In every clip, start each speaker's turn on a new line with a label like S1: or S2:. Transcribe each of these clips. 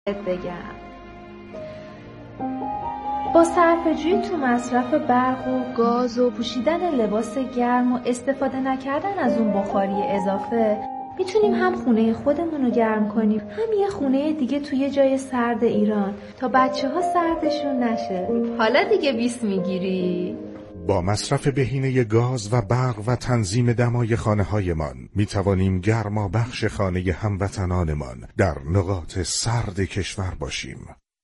S1: بگم با صرفه‌جویی تو مصرف برق و گاز و پوشیدن لباس گرم و استفاده نکردن از اون بخاری اضافه میتونیم هم خونه خودمون رو گرم کنیم، هم یه خونه دیگه توی جای سرد ایران تا بچه‌ها سردشون نشه. حالا دیگه 20 میگیری؟
S2: با مصرف بهینه گاز و برق و تنظیم دمای خانه‌هایمان میتوانیم گرما بخش خانه هموطنانمان در نقاط سرد کشور باشیم.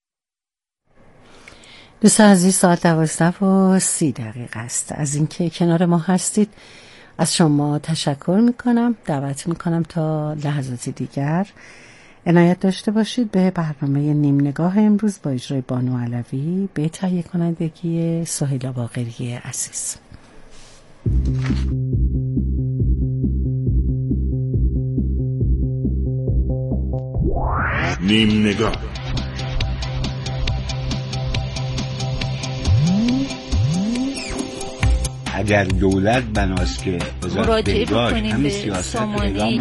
S3: دوستان عزیز، ساعت 12:30 است. از اینکه کنار ما هستید از شما تشکر میکنم. دعوت میکنم تا لحظات دیگر عنایت داشته باشید به برنامه نیم نگاه امروز با اجرای بانو علوی به تهیه کنندگی سهیلا باقری عزیز.
S2: نیم نگاه.
S4: اگر دولت بناست که
S5: مراجعه بکنیم به سامانه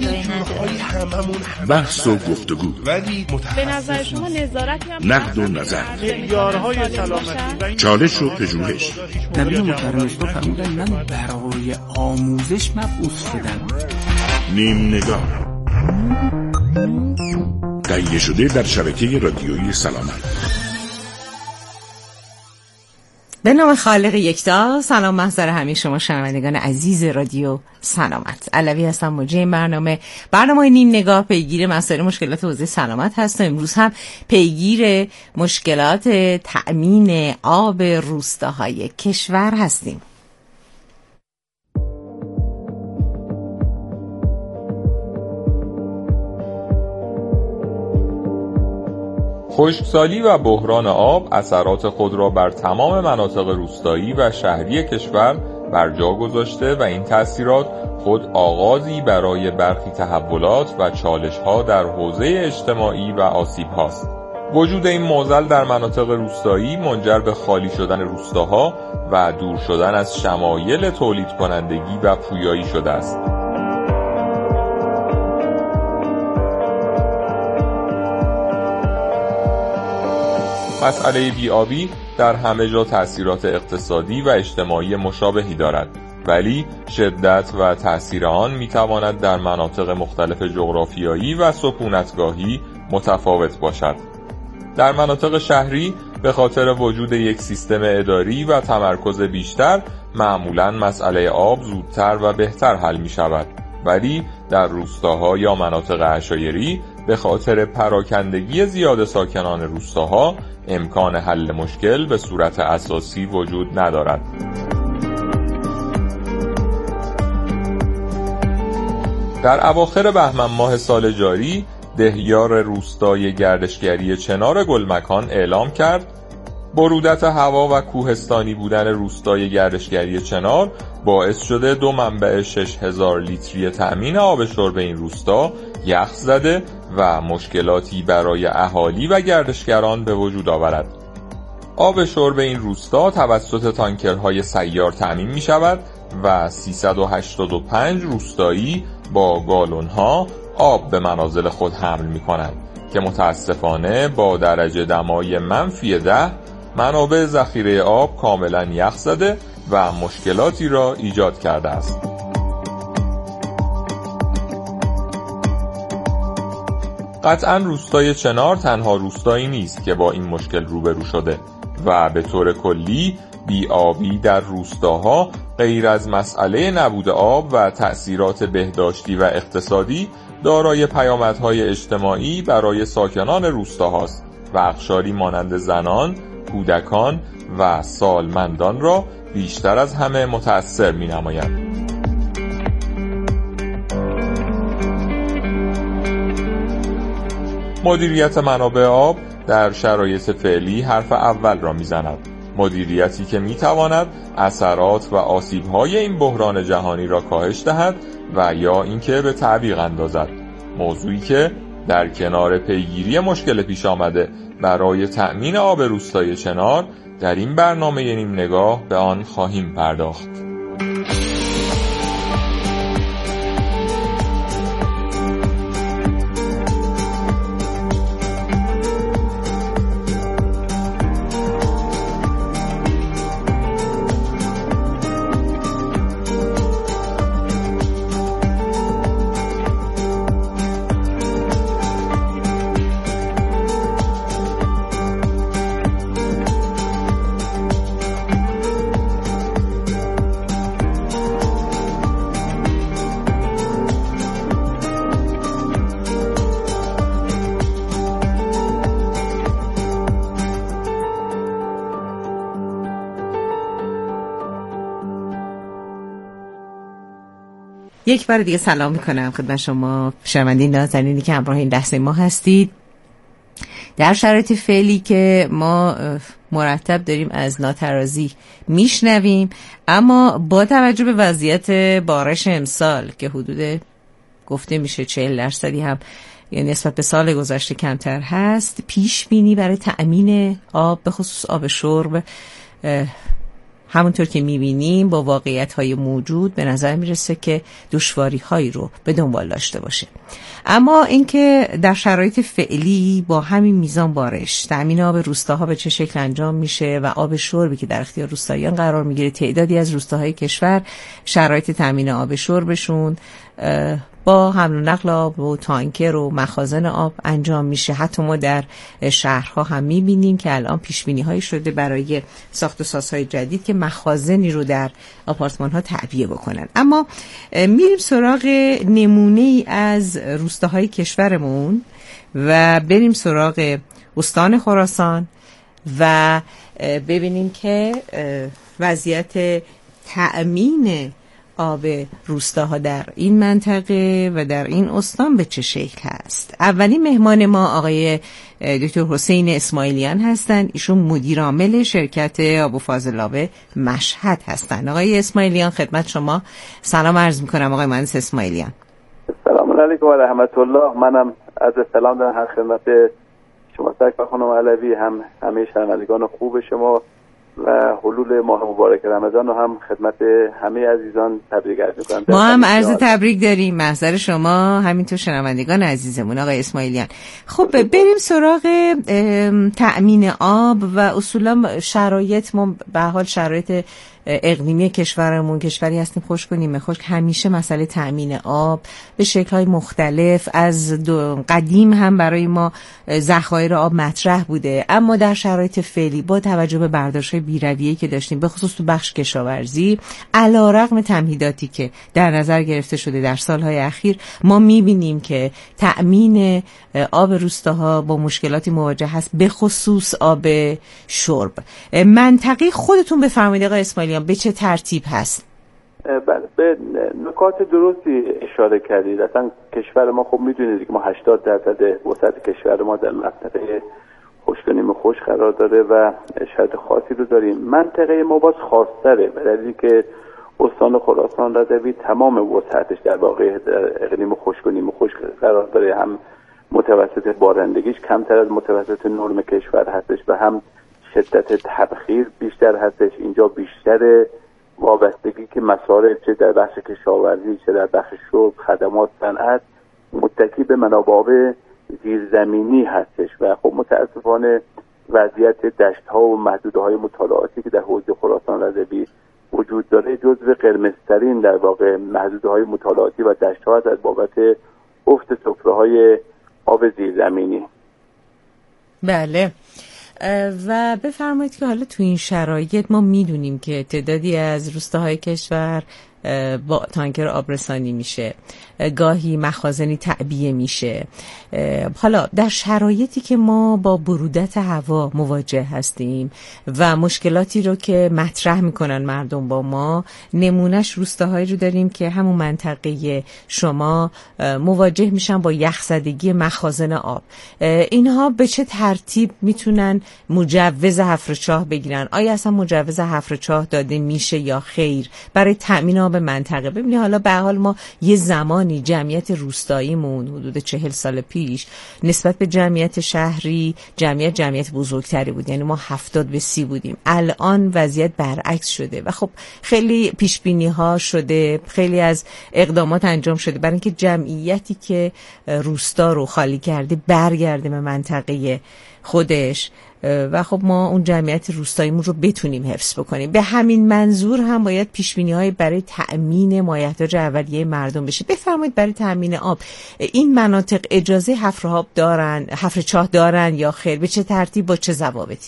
S2: بحث و گفتگو،
S5: به نظر شما نظارتی هم
S2: نقد و نظر،
S6: معیارهای سلامتی،
S2: چالش و پژوهش.
S7: نبی محترم اسلام فرمودن من برای آموزش مبعوث شدم.
S2: نیم نگاه تهیه شده در شبکه رادیویی سلامت.
S3: به نام خالق یکتا. سلام محضر همه شما شنوندگان عزیز رادیو سلامت. علوی هستم، مجری برنامه نیم نگاه پیگیر مسائل مشکلات حوزه سلامت هست و امروز هم پیگیر مشکلات تأمین آب روستاهای کشور هستیم.
S8: خشکسالی و بحران آب اثرات خود را بر تمام مناطق روستایی و شهری کشور بر جا گذاشته و این تأثیرات خود آغازی برای برخی تحولات و چالش‌ها در حوزه اجتماعی و آسیب هاست. وجود این معضل در مناطق روستایی منجر به خالی شدن روستاها و دور شدن از شمایل تولید کنندگی و پویایی شده است. مسئله بی‌آبی در همه جا تأثیرات اقتصادی و اجتماعی مشابهی دارد، ولی شدت و تأثیر آن میتواند در مناطق مختلف جغرافیایی و سکونتگاهی متفاوت باشد. در مناطق شهری به خاطر وجود یک سیستم اداری و تمرکز بیشتر معمولاً مسئله آب زودتر و بهتر حل می شود، ولی در روستاها یا مناطق عشایری به خاطر پراکندگی زیاد ساکنان روستاها امکان حل مشکل به صورت اساسی وجود ندارد. در اواخر بهمن ماه سال جاری دهیار روستای گردشگری چنار گلمکان اعلام کرد برودت هوا و کوهستانی بودن روستای گردشگری چنار باعث شده 2 منبع 6000 لیتری تأمین آب شرب این روستا یخ زده و مشکلاتی برای اهالی و گردشگران به وجود آورد. آب شرب این روستا توسط تانکرهای سیار تأمین می شود و 385 روستایی با گالون‌ها آب به منازل خود حمل می کنند که متاسفانه با درجه دمای -10 منابع ذخیره آب کاملا یخ زده و مشکلاتی را ایجاد کرده است. قطعاً روستای چنار تنها روستایی نیست که با این مشکل روبرو شده و به طور کلی بی‌آبی در روستاها غیر از مسئله نبود آب و تأثیرات بهداشتی و اقتصادی دارای پیامدهای اجتماعی برای ساکنان روستاهاست و اقشاری مانند زنان، کودکان و سالمندان را بیشتر از همه متأثر می‌نماید. مدیریت منابع آب در شرایط فعلی حرف اول را می‌زند. مدیریتی که می‌تواند اثرات و آسیب‌های این بحران جهانی را کاهش دهد و یا اینکه به تعویق اندازد. موضوعی که در کنار پیگیری مشکل پیش آمده برای تأمین آب روستای چنار در این برنامه نیم نگاه به آن خواهیم پرداخت.
S3: یک بار دیگه سلام میکنم خدمت شما شنوندگان نازنینی که همراه این لحظه ما هستید. در شرایط فعلی که ما مرتب داریم از ناترازی میشنویم، اما با توجه به وضعیت بارش امسال که حدود گفته میشه 40% هم یعنی نسبت به سال گذشته کمتر هست، پیش بینی برای تأمین آب به خصوص آب شرب همونطور که میبینیم با واقعیت‌های موجود به نظر میرسه که دشواری‌هایی رو به دنبال داشته باشه. اما اینکه در شرایط فعلی با همین میزان بارش تأمین آب روستاها به چه شکل انجام میشه و آب شربی که در اختیار روستاییان قرار میگیره، تعدادی از روستاهای کشور شرایط تأمین آب شربشون با حمل و نقل آب و تانکر و مخازن آب انجام میشه. حتی ما در شهرها هم میبینیم که الان پیشبینی هایی شده برای ساخت و سازهای جدید که مخازنی رو در آپارتمان ها تعبیه بکنن. اما میریم سراغ نمونه ای از روستاهای کشورمون و بریم سراغ استان خراسان و ببینیم که وضعیت تأمین آب روستاها در این منطقه و در این استان به چه شکل هست. اولین مهمان ما آقای دکتر حسین اسماعیلیان هستند. ایشون مدیر عامل شرکت آب و فاضلاب مشهد هستند. آقای اسماعیلیان خدمت شما سلام عرض میکنم. آقای مهندس اسماعیلیان
S9: سلام علیکم و رحمت الله. منم از سلام دارم خدمت شما سرکار خانم علوی، هم همه شنوندگان خوب شما و حلول ماه مبارک رمضان رو هم خدمت همه عزیزان تبریک عرض می‌کنم.
S3: ما هم عرض تبریک داریم، محضر شما همینطور شنوندگان عزیزمون. آقای اسماعیلیان خب بریم سراغ تأمین آب و اصولا شرایط. ما به حال شرایط اقلیمی کشورمون کشوری هستیم خشک و نیمه خشک، همیشه مسئله تأمین آب به شکل‌های مختلف از قدیم هم برای ما ذخایر آب مطرح بوده. اما در شرایط فعلی با توجه به برداشت‌های بی‌رویه‌ای که داشتیم به خصوص تو بخش کشاورزی، علی‌رغم تمهیداتی که در نظر گرفته شده در سال‌های اخیر، ما می‌بینیم که تأمین آب روستاها با مشکلاتی مواجه هست، به خصوص آب شرب. منطقه خودتون بفرمایید آقای اسماعیلیان به چه ترتیب هست؟
S9: بله، به نکات درستی اشاره کردید. اصلا کشور ما خب میدونید که ما 80% وسعت کشور ما در منطقه خشک و نیمه خشک قرار داره و شرایط خاصی رو داریم. منطقه ما باز خاص‌تره به دلیلی که استان خراسان رضوی تمام وسعتش در واقع اقلیم خشک و نیمه خشک قرار داره. هم متوسط بارندگیش کمتر از متوسط نرم کشور هستش و هم شدت تبخیر بیشتر هستش. اینجا بیشتر وابستگی که مسائل چه در بخش کشاورزی چه در بخش شرب، خدمات، صنعت متکی به منابع زیرزمینی هستش و خب متاسفانه وضعیت دشت‌ها و محدوده‌های مطالعاتی که در حوزه خراسان رضوی وجود داره جزو قرمزترین در واقع محدوده‌های مطالعاتی و دشت‌ها هست از بابت افت سفره‌های آب زیرزمینی.
S3: بله، و بفرمایید که حالا تو این شرایط ما میدونیم که تعدادی از روستاهای کشور با تانکر آبرسانی میشه، گاهی مخازنی تعبیه میشه. حالا در شرایطی که ما با برودت هوا مواجه هستیم و مشکلاتی رو که مطرح میکنن مردم با ما، نمونهش روستاهایی رو داریم که همون منطقه شما مواجه میشن با یخزدگی مخازن آب. اینها به چه ترتیب میتونن مجوز حفر چاه بگیرن؟ آیا اصلا مجوز حفر چاه داده میشه یا خیر برای تأمین آب منطقه؟ ببینید حالا به حال ما یه زمانی جمعیت روستاییمون حدود 40 سال پیش نسبت به جمعیت شهری جمعیت بزرگتری بود، یعنی ما 70-30 بودیم. الان وضعیت برعکس شده و خب خیلی پیش بینی ها شده، خیلی از اقدامات انجام شده برای اینکه جمعیتی که روستا رو خالی کرده برگرده به منطقه خودش و خب ما اون جمعیت روستاییمون رو بتونیم حفظ بکنیم. به همین منظور هم باید پیش‌بینی‌های برای تأمین مایحتاج اولیه مردم بشه. بفرمایید برای تأمین آب این مناطق اجازه حفر آب دارن، حفر چاه دارن یا خیر؟ به چه ترتیب، با چه ضوابطی؟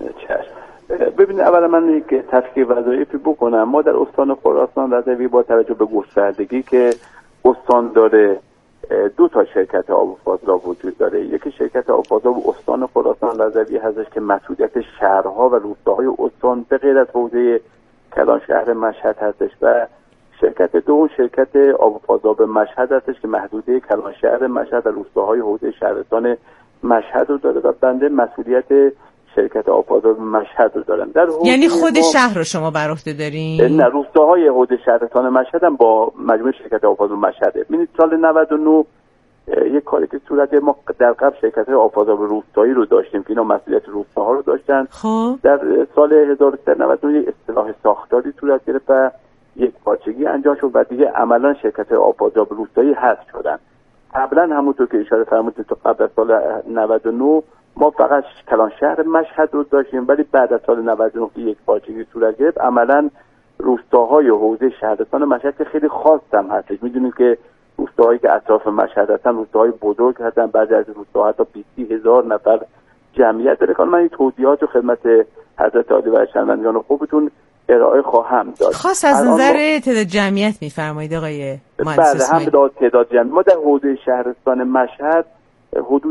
S9: ببینید اولا من یک تفکیک وظایفی بکنم. ما در استان خراسان رضوی با توجه به گستردگی که استان داره 2 تا شرکت آب و فاضلاب وجود داره. یکی شرکت آب و فاضلاب استان خراسان رضوی هستش که مسئولیت شهرها و روستاهای استان به غیر از حوزه کلان شهر مشهد هستش و شرکت دوم شرکت آب و فاضلاب مشهد هستش که محدوده کلانشهر مشهد و روستاهای حوزه شهرستان مشهد رو داره و بنده مسئولیت شرکت آب و فاضلاب مشهد رو دارم.
S10: یعنی خود شهر رو شما بر عهده دارین؟
S9: نه، روستاهای حوزه شهرستان مشهد هم با مجموعه شرکت آب و فاضلاب مشهده. ببینید سال 99 یک کاری که صورت ما در قبل شرکت آب و فاضلاب روستایی رو داشتیم که اینا مسئولیت روستاها رو داشتن.
S10: خب
S9: در سال 1399 اصطلاح ساختاری صورت گرفت و یک پارچگی انجام شد و دیگه عملا شرکت آب و فاضلاب روستایی حذف شدن. قبلا همونطور که اشاره فرمودید تا قبل از سال 99 ما فقط کلانشهر مشهد رو داشتیم، ولی بعد از سال 99 یک پارچگی صورت گرفت عملا روستاهای حوزه شهرستان مشهد که خیلی خاص هم هستش. میدونید که روستاهایی که اطراف مشهد هستن روستاهای بزرگ هستن، بعضی از روستاها حتی 20,000 نفر جمعیت داره. من این توضیحات رو خدمت حضرت عالی و شنوندگان خوبتون ارائه خواهم داد.
S10: خاص از نظر تعداد جمعیت میفرمایید آقای مهندس
S9: اسماعیلی؟ بله، هم تعداد جمعیت ما در حوزه شهرستان مشهد حدود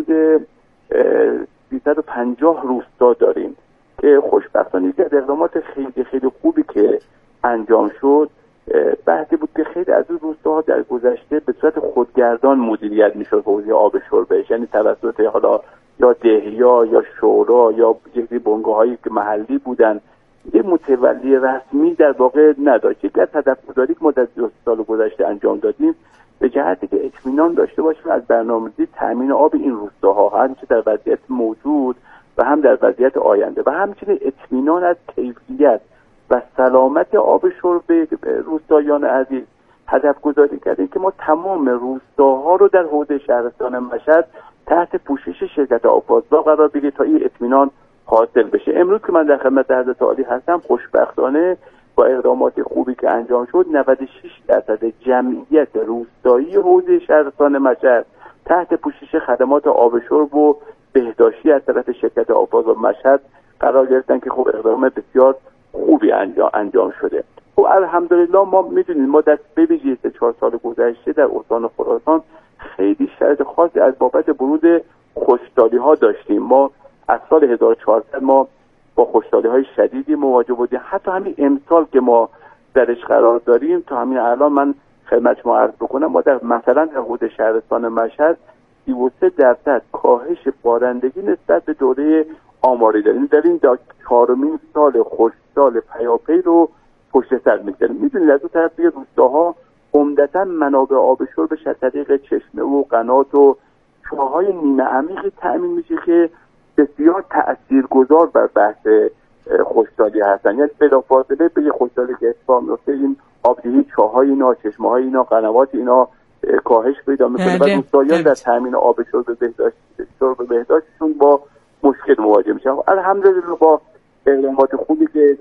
S9: 350 روستا داریم که خوشبختانه که اقدامات خیلی خیلی خوبی که انجام شد بحثی بود که خیلی از اون روستاها در گذشته به صورت خودگردان مدیریت میشد حوزه آب شربش، یعنی توسط حالا یا دهیا یا شورا یا یک بنگاهایی که محلی بودن، یک متولی رسمی در واقع نداشت. یک از هدف‌گذاری که ما در 2 سال گذشته انجام دادیم به جهتی که اطمینان داشته باشیم از برنامه‌ریزی تامین آب این روستاها هم چه در وضعیت موجود و هم در وضعیت آینده و همچنین اطمینان از کیفیت و سلامت آب شرب روستایان عزیز هدف گذاری کردیم که ما تمام روستاها رو در حوزه شهرستان مشهد تحت پوشش شرکت آب و فاضلاب قرار بگیریم تا این اطمینان حاصل بشه. امروز که من در خدمت حضرت عالی هستم، خوشبختانه با اقدامات خوبی که انجام شد 96% جمعیت روستایی حوزه شهرستان مشهد تحت پوشش خدمات آب شرب و بهداشتی از طرف شرکت آب و فاضلاب مشهد قرار گرفتن که خب اقدام بسیار خوبی انجام شده. خب الحمدلله ما میدونیم ما در بویژه 4 سال گذشته در استان خراسان خیلی شرایط خاصی از بابت بروز خشکسالی ها داشتیم. ما از سال 1400 ما با خشکسالی های شدیدی مواجه بودیم. حتی همین امسال که ما درش قرار داریم تا همین الان من خدمت شما عرض بکنم ما در مثلا در حوزه شهرستان مشهد 33% کاهش بارندگی نسبت به دوره آماری داریم. در این 4مین سال خشکسال پیاپی رو پشت سر می‌گذاریم. می‌دونید از اون طرف دیگه روستاها عمدتاً منابع آب شربش از طریق چشمه و قنات و چاه‌های نیمه عمیقی تأمین میشه که بسیار تاثیرگذار بر بحث خشکسالی هستن. یعنی بلافاصله به خشکسالی که اتفاق میفته این آبدهی چاه‌های اینا، چشمه‌های اینا، قنوات اینا کاهش پیدا می‌کنه و روستاییان در تأمین آب شرب بهداشتشون با مشکل مواجه میشن. الحمدلله با اقدامات خوبی که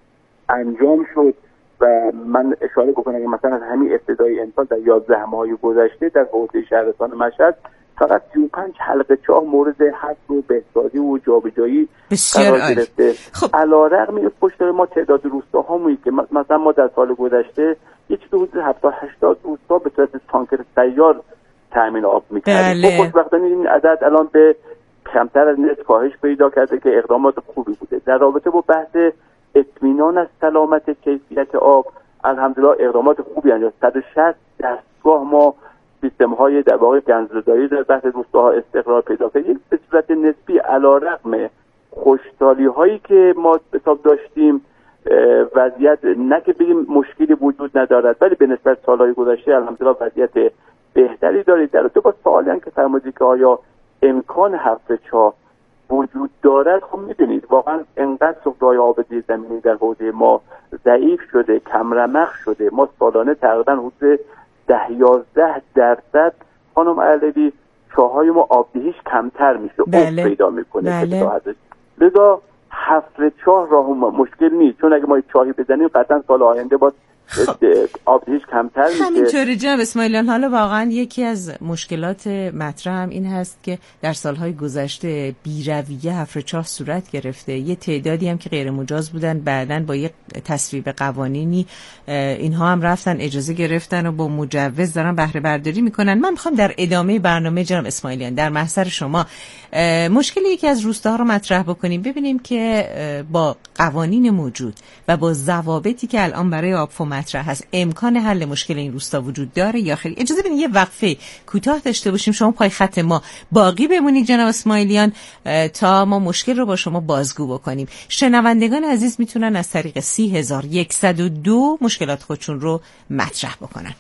S9: انجام شد و من اشاره بکنم که مثلا از همین ابتدای امسال در 11 ماه گذشته در حوزه شهرستان مشهد فقط 35 حلقه چاه مورد حذف و بهسازی و جابجایی قرار گرفته.
S10: خب
S9: علیرغم این پشت ما تعداد روستاهامون که مثلا ما در سال گذشته یک حدود 70-80 روستا به صورت تانکر سیار تامین آب می‌کردیم. خوشبختانه این عدد الان به کمتر از نصف کاهش پیدا کرده که اقدامات خوبی بوده. در رابطه با بحث اطمینان از سلامت کیفیت آب الحمدلله اقدامات خوبی انجام. 160 دستگاه ما سیستم‌های در واقع گنج‌زدایی در بحث روستاها استقرار پیدا کرد. یک به صورت نسبی علیرغم خشکسالی‌هایی که ما حساب داشتیم وضعیت نه که بگیم مشکلی وجود ندارد، ولی به نسبت سال‌های گذشته الحمدلله وضعیت بهتری دارید. در رابطه با سوالی که فرمودید که آیا امکان حفر چاه وجود دارد، خب میدونید واقعا انقدر سفره‌های آب زیرزمینی در حوزه ما ضعیف شده، کم رمق شده. ما سالانه تقریبا حدود 10-11% خانم علوی چاه‌های ما آبدهیش کمتر میشه،
S10: بله.
S9: پیدا میکنه.
S10: بله.
S9: لذا حفر چاه راه مشکل نیست، چون اگه ما چاهی بزنیم قطعا سال آینده باز آبدهیش کمتر میشه.
S10: همینطوری جناب اسماعیلیان. حالا واقعا یکی از مشکلات مطرح هم این هست که در سالهای گذشته بی‌رویه حفر چاه صورت گرفته. یه تعدادی هم که غیر مجاز بودن بعداً با یه تصویب قوانینی اینها هم رفتن اجازه گرفتن و با مجوز دارن بهره برداری میکنن. من میخوام در ادامه برنامه جناب اسماعیلیان در محضر شما مشکلی یکی از روستاها رو مطرح بکنیم، ببینیم که با قوانین موجود و با ضوابطی که الان برای آب و مطرح هست. امکان حل مشکل این روستا وجود داره یا خیر؟ اجازه بدین یه وقفه کوتاه داشته باشیم، شما پای خط ما باقی بمونید جناب اسماعیلیان تا ما مشکل رو با شما بازگو بکنیم. شنوندگان عزیز میتونن از طریق 3102 مشکلات خودشون رو مطرح بکنن.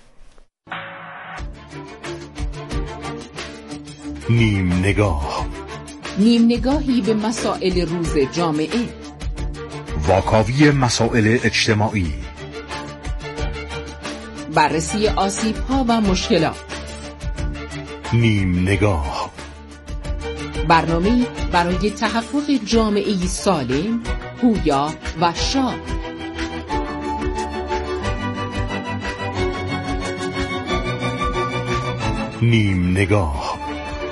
S2: نیم نگاه،
S11: نیم نگاهی به مسائل روز جامعه،
S2: واکاوی مسائل اجتماعی،
S11: بررسی آسیب‌ها و مشکلات.
S2: نیم نگاه،
S11: برنامه‌ای برای تحقق جامعه‌ای سالم، پویا و شاد.
S2: نیم نگاه.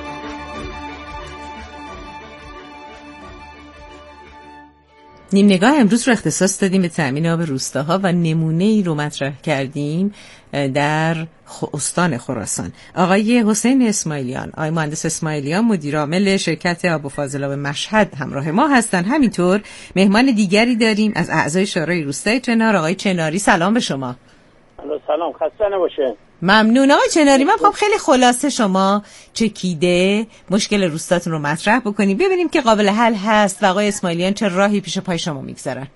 S10: نیم نگاه امروز رو اختصاص دادیم به تأمین آب روستاها و نمونه‌ای رو مطرح کردیم در استان خراسان. آقای حسین اسماعیلیان، آقای مهندس اسماعیلیان، مدیر عامل شرکت آب و فاضلاب مشهد همراه ما هستن. همینطور مهمان دیگری داریم از اعضای شورای روستای چنار، آقای چناری. سلام به شما.
S6: سلام، خسته نباشه.
S10: ممنون آقای چناری. من خب خیلی خلاصه شما چکیده مشکل روستاتون رو مطرح بکنیم، ببینیم که قابل حل هست و آقای اسماعیلیان چه راهی پیش پای شما میگذارن.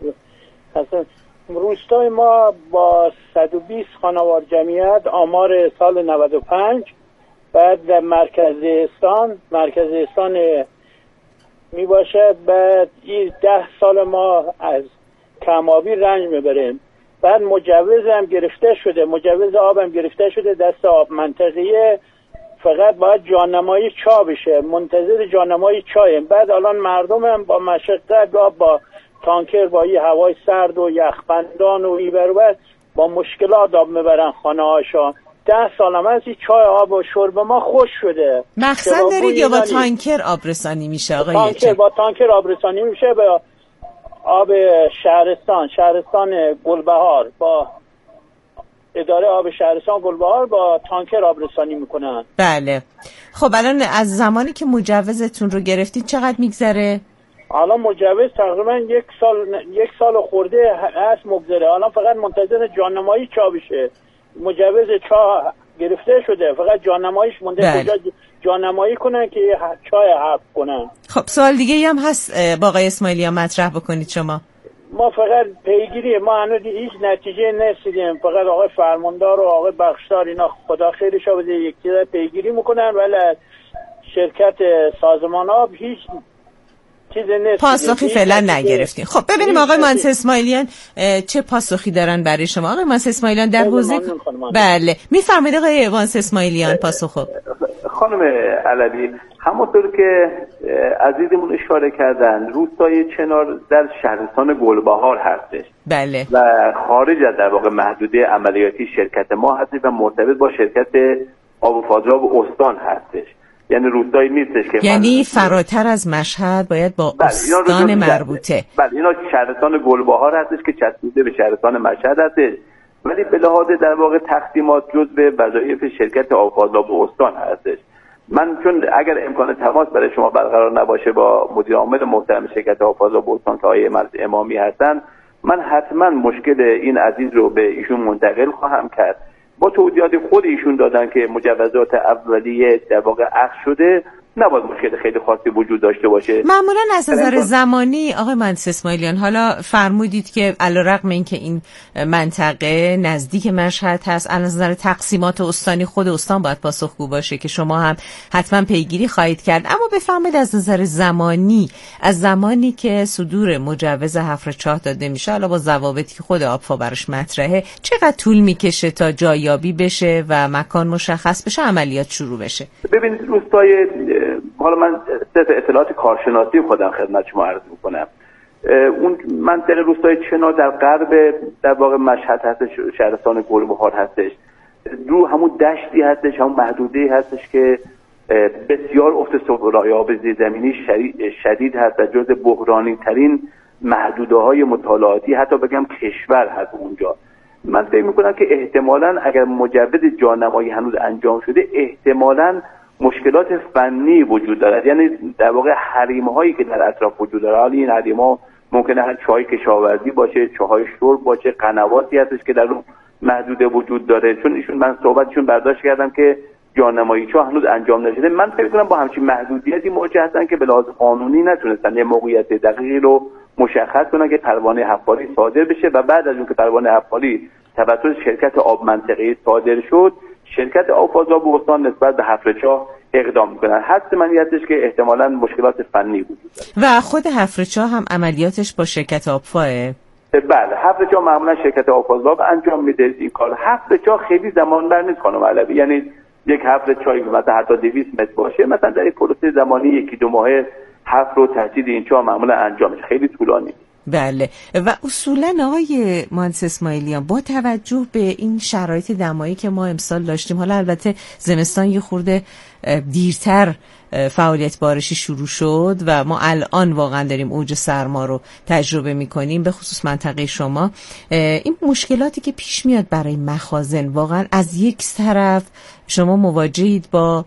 S6: روستای ما با 120 خانوار جمعیت، آمار سال 95، بعد در مرکز استان می باشه. بعد این 10 سال ما از کم‌آبی رنج میبریم. بعد مجوز هم گرفته شده، مجوز آب هم گرفته شده دست آب منطقیه، فقط باید جانمایی چا بشه، منتظر جانمایی چایم. بعد الان مردم هم با مشقت با تانکر با این هوای سرد و یخبندان و ایبر با مشکلات آب میبرن خانه هاشا. 10 سال هم از این چای آب و شرب ما خوش شده.
S10: مخزن دارید یا با تانکر آبرسانی میشه آقای؟
S6: با تانکر آبرسانی میشه به آب شهرستان گلبهار، با اداره آب شهرستان گلبهار با تانکر آبرسانی میکنن.
S10: بله. خب الان از زمانی که مجوزتون رو گرفتید چقدر میگذره؟
S6: الان مجوز تقریبا یک سال خورده هست مگذره. الان فقط منتظر جانمایی چا بشه. مجوز چا گرفته شده، فقط جانماییش مونده. کجا جانمایی کنن که چای حفظ کنن.
S10: خب سوال دیگه هم هست با آقای اسماعیلیان مطرح بکنید شما.
S6: ما فقط پیگیری، ما هنوز هیچ نتیجه نرسیدیم. فقط آقای فرماندار و آقای بخشدار اینا خدا خیرشا بده یک چیز پیگیری میکنن، ولی شرکت سازمان آب هیچ
S10: پاسخی فعلا نگرفتین. خب ببینیم آقای مهندس اسماعیلیان چه پاسخی دارن برای شما. آقای مهندس اسماعیلیان در حوزه بله میفرمایید آقای مهندس اسماعیلیان پاسخ.
S9: خانم علوی، همونطور که عزیزمون اشاره کردن، روستای چنار در شهرستان گلبهار هستش.
S10: بله.
S9: و خارج از در واقع محدوده عملیاتی شرکت ما هستش و مرتبط با شرکت آب و فاضلاب استان هستش. یعنی روستایی نیستش که
S10: یعنی فراتر از مشهد باید با استان مربوطه.
S9: بله، اینا شهرستان گلبهار هستش که چسبیده به شهرستان مشهد هستش، ولی به لحاظ در واقع تقسیمات جزء وظایف شرکت آب و فاضلاب استان هستش. من چون اگر امکان تماس برای شما برقرار نباشه با مدیر عامل محترم شرکت آب و فاضلاب استان که آقای امامی هستن، من حتما مشکل این عزیز رو به ایشون منتقل خواهم کرد. با توضیحات خود ایشون دادن که مجوزات اولیه در واقع اخذ شده، نباید مشکل خیلی خاصی وجود داشته باشه.
S10: معمولا از نظر زمانی آقای مهندس اسماعیلیان، حالا فرمودید که علیرغم اینکه این منطقه نزدیک مشهد هست، از نظر تقسیمات استانی خود استان باید پاسخگو باشه که شما هم حتما پیگیری خواهید کرد، اما بفرمایید از نظر زمانی، از زمانی که صدور مجوز حفر چاه داده میشه، حالا با ضوابطی که خود آبفا براش مطرحه، چقدر طول میکشه تا جایابی بشه و مکان مشخص بشه، عملیات شروع بشه؟
S9: ببینید روستای، حالا من اطلاعات کارشناسی خودم خدمت شما عرض میکنم. اون منطقه روستای چنار در غرب در واقع مشهد هستش، شهرستان گلبهار هستش. رو همون دشتی هستش، همون محدوده‌ای هستش که بسیار افت سرایاب زیرزمینی شدید هست و جز بحرانی ترین محدوده‌های مطالعاتی حتی بگم کشور هست اونجا. من فکر میکنم که احتمالاً اگر مجوز جانمایی هنوز انجام شده، احتمالاً مشکلات فنی وجود دارد، یعنی در واقع حریم‌هایی که در اطراف وجود داره. حالا این حریم‌ها ممکنه چای کشاورزی باشه، چاهای شرب باشه، قنواتی هستش که در اون محدوده وجود داره، چون ایشون من صحبتشون برداشت کردم که جانمایی‌ها هنوز انجام نشده. من فکر کنم با همچین محدودیتی مواجه هستن که به لحاظ قانونی نتونستن یه موقعیت دقیقی رو مشخص کنن که پروانه حفاری صادر بشه و بعد از اون که پروانه حفاری توسط شرکت آب منطقه‌ای صادر شد، شرکت آب فاضلاب استان نسبت به حفر چاه اقدام میکنن. حد من یادش که احتمالاً مشکلات فنی وجود
S10: داره. و خود حفر چاه هم عملیاتش با شرکت آبفاه؟
S9: بله، حفر چاه معمولا شرکت آب فاضلاب انجام میده این کار. حفر چاه خیلی زمان بر نیست خانم علوی، یعنی یک حفر چاه مثلا حتی 200 متر باشه، مثلا در این پروسه زمانی 1-2 ماه حفر و تجدید این چاه معمولا انجام میشه، خیلی طولانی.
S10: بله. و اصولا آقای مهندس اسماعیلیان با توجه به این شرایط دمایی که ما امسال داشتیم، حالا البته زمستان یه خورده دیرتر فعالیت بارشی شروع شد و ما الان واقعا داریم اوج سرما رو تجربه میکنیم، به خصوص منطقه شما. این مشکلاتی که پیش میاد برای مخازن، واقعا از یک طرف شما مواجهید با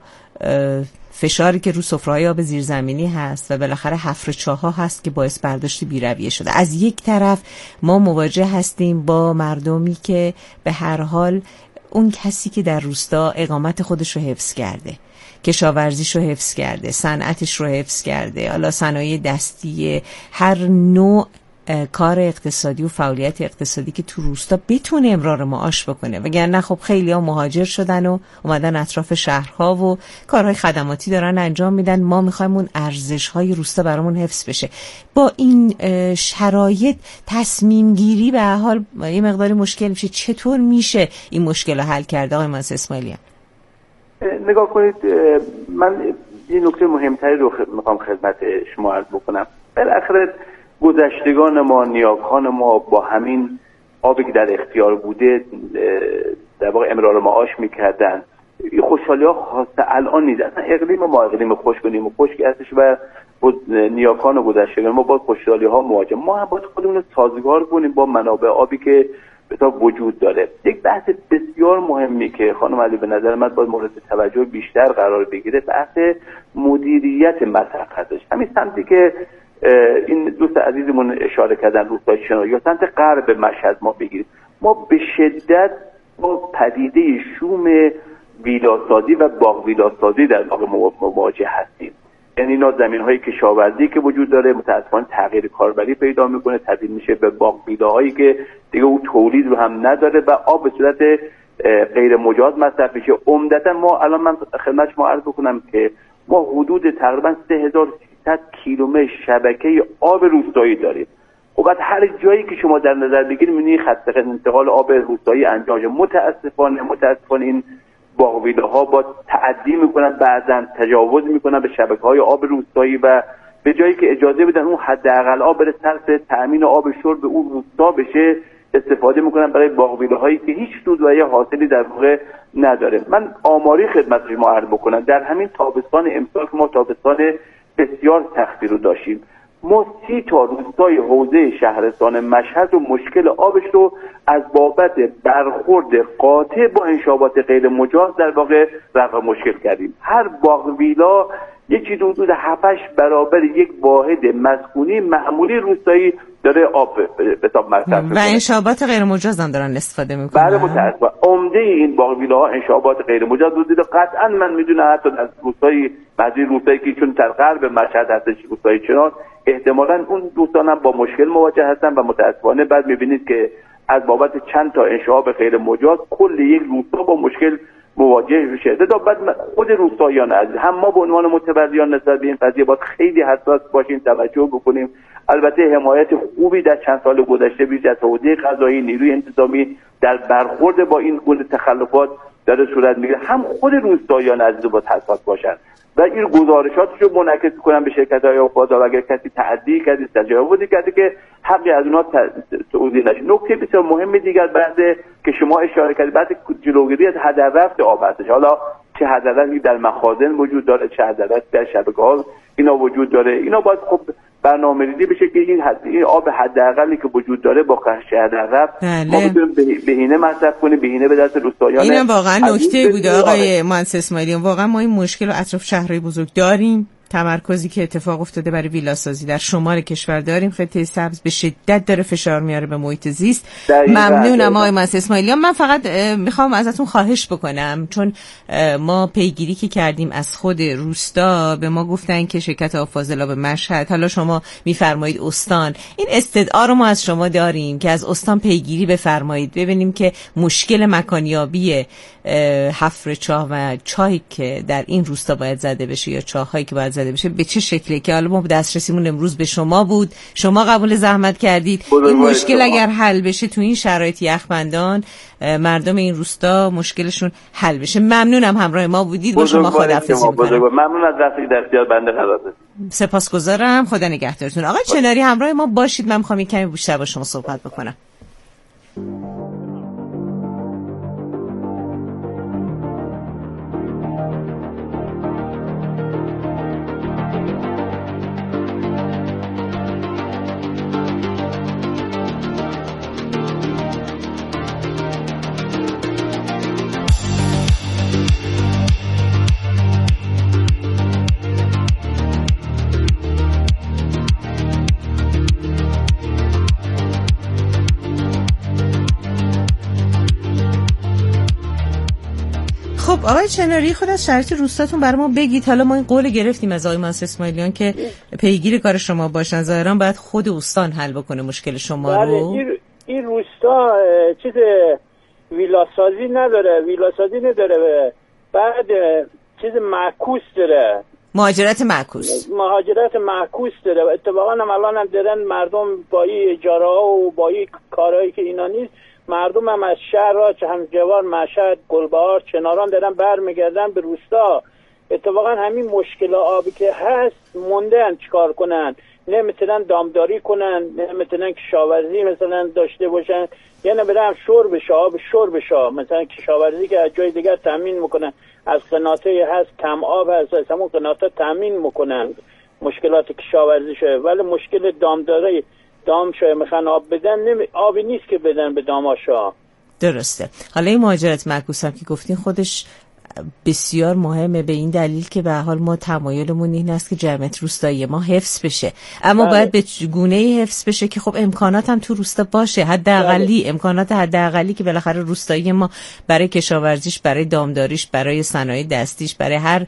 S10: فشاری که رو سفره‌های آب زیرزمینی هست و بالاخره حفر چاه‌ها هست که باعث برداشت بی‌رویه شده. از یک طرف ما مواجه هستیم با مردمی که به هر حال اون کسی که در روستا اقامت خودش رو حفظ کرده، کشاورزیش رو حفظ کرده، صنعتش رو حفظ کرده، حالا صنایع دستی، هر نوع کار اقتصادی و فعالیت اقتصادی که تو روستا بتونه امرار معاش بکنه، وگرنه خب خیلی ها مهاجر شدن و اومدن اطراف شهرها و کارهای خدماتی دارن انجام میدن. ما میخوایم اون ارزش‌های روستا برامون حفظ بشه. با این شرایط تصمیم گیری به هر حال یه مقداری مشکل میشه. چطور میشه این مشکل رو حل کرد آقای مهندس اسماعیلیان؟
S9: نگاه کنید، من یه نکته مهمتری رو میخوام خدمت شما عرض بکنم. بالاخره گذشتگان ما، نیاکان ما با همین آبی که در اختیار بوده در واقع امرار معاش میکردن. این خوشحالی ها خاصه الان نیست. اصلا اقلیم ما اقلیم خشک‌گونیم و خشک هستش و نیاکان و گذشتگان ما با خوشحالی ها مواجه. ما هم باید خودمون رو سازگار کنیم با منابع آبی که به تا وجود داره. یک بحث بسیار مهمی که خانم علی به نظر من باید مورد توجه بیشتر قرار بگیره، بحث مدیریت مصرف هستش. همین سمتی که این دوست عزیزمون اشاره کردن، روستای چنار یا سمت غرب مشهد ما بگیریم، ما به شدت با پدیده شوم ویلاسازی و باغ ویلاسازی در واقع مواجه هستیم. یعنی اینا زمین‌های کشاورزی که وجود داره متأسفانه تغییر کاربری پیدا میکنه، تبدیل میشه به باغ ویلاهایی که دیگه اون تولید رو هم نداره و آب به صورت غیر مجاز مصرف میشه. عمدتا ما الان من خدمت شما عرض بکنم که ما حدود تقریبا 3300 کیلومتر شبکه آب روستایی داریم. خب از هر جایی که شما در نظر بگیرید می‌بینید خط انتقال آب روستایی انجام شده. متأسفانه این باغ‌ویلاها با تعدی میکنن، بعضا تجاوز میکنن به شبکه‌های آب روستایی و به جایی که اجازه بدن اون حداقل آب بره صرف تأمین آب شرب اون روستا بشه استفاده میکنن برای باغ‌ویلاهایی که هیچ سود و حاصلی در واقع نداره. من آماری خدمت شما عرض بکنم، در همین تابستان امسال که ما تابستان بسیار سختی رو داشتیم، ما 30 تا روستای حوزه شهرستان مشهد و مشکل آبش رو از بابت برخورد قاطع با انشابات غیر مجاز در واقع رفع مشکل کردیم. هر باغ ویلا یک چیز حدود 7-8 برابر یک واحد مسکونی معمولی روستایی داره آب به حساب مصرف می‌کنه
S10: و انشابات غیر مجاز هم دارن استفاده می‌کنن.
S9: بله متأسفانه عمده این باغ ویلاها انشابات غیر مجاز بوده. قطعا من میدونم حتی از روستایی بعضی روستایی که چون در غرب مشهد هستش، روستای چنار، احتمالاً اون دوستان هم با مشکل مواجه هستن و متأسفانه بعد می‌بینید که از بابت چند تا انشاب غیر مجاز کل یک روستا با مشکل مواجه میشه. تا بعد خود روستاییان عزیز هم ما به عنوان متبرعان نسبت به این قضیه باید خیلی حساس باشیم، توجه بکنیم. البته حمایت خوبی در چند سال گذشته بیش از حوزه قضایی، نیروی انتظامی در برخورد با این گونه تخلفات داره صورت میگیره. هم خود روستاییان عزیز باید حساس باشن و این گزارشاتش رو منعکس کنن به شرکت‌های آبفاضلاب. اگر کسی تعدی کرده، تجاوزی کرده که حقی از اونها توضیح نشه. نکته بسیار مهم دیگر بعد که شما اشاره کردید، بعد جلوگیری از هدر رفت آب هستش. حالا چه هدر رفتی در مخازن وجود داره، چه هدر رفتی در شبکه‌ها اینا وجود داره. اینا باید خب برنامه‌ریزی بشه که این آب حداقلی که وجود داره با خرج هدر رفت ما بتونیم بهینه مصرف کنیم، بهینه به دست روستاییان.
S10: اینم واقعا نکته بود آقای مهندس اسماعیلیان. واقعا ما این مشکل رو اطراف شهرهای بزرگ داریم تمرکزی که اتفاق افتاده برای ویلاسازی در شمال کشور داریم. خطه سبز به شدت داره فشار میاره به محیط زیست. ممنونم آقای مهندس اسماعیلیان. من فقط میخوام ازتون خواهش بکنم، چون ما پیگیری که کردیم از خود روستا به ما گفتن که شرکت آب فاضلاب مشهد، حالا شما میفرمایید استان، این استدعا رو ما از شما داریم که از استان پیگیری بفرمایید ببینیم که مشکل مکانیابی حفر چاه و چاهی که در این روستا باید زده بشه یا چاهایی که باید زده بشه به چه شکلی، که حالا ما دسترسیمون امروز به شما بود، شما قبول زحمت کردید. این مشکل اگر حل بشه تو این شرایط یخبندان مردم این روستا مشکلشون حل بشه. ممنونم همراه ما بودید. با شما خداحافظی می‌کنم.
S9: ممنون از دستی در اختیار بنده قرار دادید.
S10: سپاسگزارم. خدا نگهدارتون. آقای چناری همراه ما باشید. من می‌خوام کمی بیشتر با شما صحبت بکنم. خب آقای چناری، خود از شرایط روستاتون برای ما بگید. حالا ما این قول گرفتیم از آقای مهندس اسماعیلیان که پیگیر کار شما باشن، ظاهرا باید خود استان حل بکنه مشکل شما رو.
S6: این روستا چیز ویلاسازی نداره، بعد چیز معکوس داره،
S10: مهاجرت معکوس داره. اتفاقا هم الان هم دارن مردم با این اجاره ها و با این کارهایی که اینا نیست، مردم هم از شهر هم جوار مشهد، گلبهار، چناران دارن برمیگردن به روستا. اتفاقا همین مشکل آبی که هست موندن چیکار کنن، نمیتونن دامداری کنن، نمیتونن کشاورزی مثلا داشته باشن، یعنی برن شور بشه، آب شور بشه، مثلا کشاورزی که از جای دیگر تامین میکنن، از قناطه هست کم آب هست از همون قناطه تامین میکنن مشکلات کشاورزیشه، ولی مشکل دامداری دامشای میخوان آب بدن، آبی نیست که بدن به داماشا. درسته. حالا این مهاجرت معکوس هم که گفتین خودش بسیار مهمه، به این دلیل که به حال ما تمایلمون این است که جمعیت روستایی ما حفظ بشه، اما باید به گونه‌ای حفظ بشه که خب امکانات هم تو روستا باشه، حداقلی امکانات حداقلی که بالاخره روستایی ما برای کشاورزیش، برای دامداریش، برای صنایع دستیش، برای هر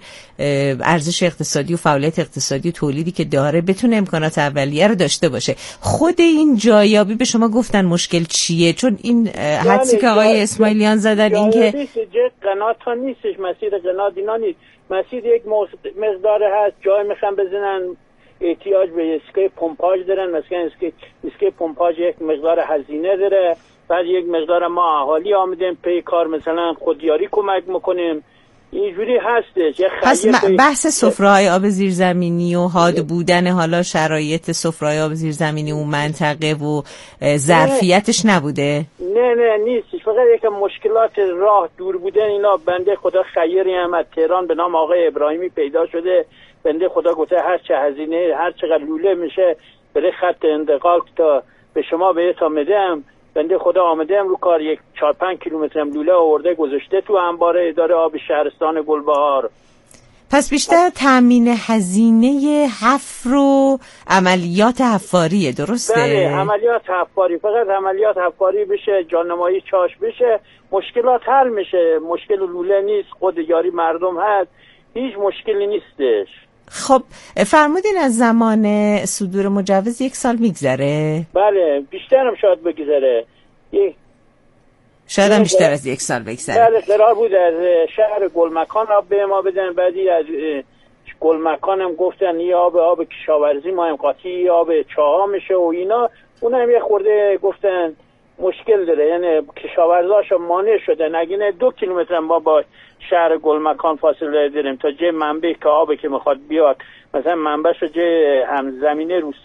S10: ارزش اقتصادی و فعالیت اقتصادی و تولیدی که داره بتونه امکانات اولیه رو داشته باشه. خود این جایابی به شما گفتن مشکل چیه؟ چون این حدسی که آقای اسماعیلیان زدن این که
S6: قنات ها نیستش، مسیر قنات اینا نیست، مسیر یک مقدار هست، جای میخوان بزنن، احتیاج به اسکه پمپاژ دارن، مثلا اسکه پمپاژ یک مقدار هزینه داره، بعد یک مقدار ما اهالی آمدیم پی کار مثلا خودیاری کمک میکنیم، اینجوری هستش.
S10: پس بحث سفره‌های آب زیرزمینی و حاد بودن حالا شرایط سفره‌های آب زیرزمینی اون منطقه و ظرفیتش نبوده؟
S6: نه نیستش، فقط یکم مشکلات راه دور بودن اینا. بنده خدا خیری هم از تهران به نام آقای ابراهیمی پیدا شده، بنده خدا گفته هر چه هزینه هر چقدر لوله میشه برای خط انتقال تا به شما بهت آمدم، بنده خدا آمدم رو کار، یک 4-5 کیلومتر هم لوله آورده گذاشته تو انبار اداره آب شهرستان گلبهار.
S10: پس بیشتر تامین هزینه حفر و عملیات حفاریه، درسته؟
S6: بله، عملیات حفاری، فقط عملیات حفاری بشه، جانمایی چاش بشه، مشکلات حل میشه. مشکل لوله نیست، خود یاری مردم هست، هیچ مشکلی نیستش.
S10: خب فرمودین از زمان صدور مجوز 1 سال میگذره؟
S6: بله، بیشتر هم شاید بگذره،
S10: شاید هم بیشتر از 1 سال بگذره.
S6: بله، قرار بود از شهر گلمکان آب به ما بدن، بعدی از گلمکان هم گفتن این آب کشاورزی ما هم قاطی آب چاها میشه و اینا، اون هم یه خورده گفتن مشکل داره، یعنی کشاورزاش مانع شدن. اگه 2 کیلومتر ما با شهر گلمکان فاصله داریم تا جای منبع که آبی که میخواد بیاد، مثلا منبعش جای همزمینه روستا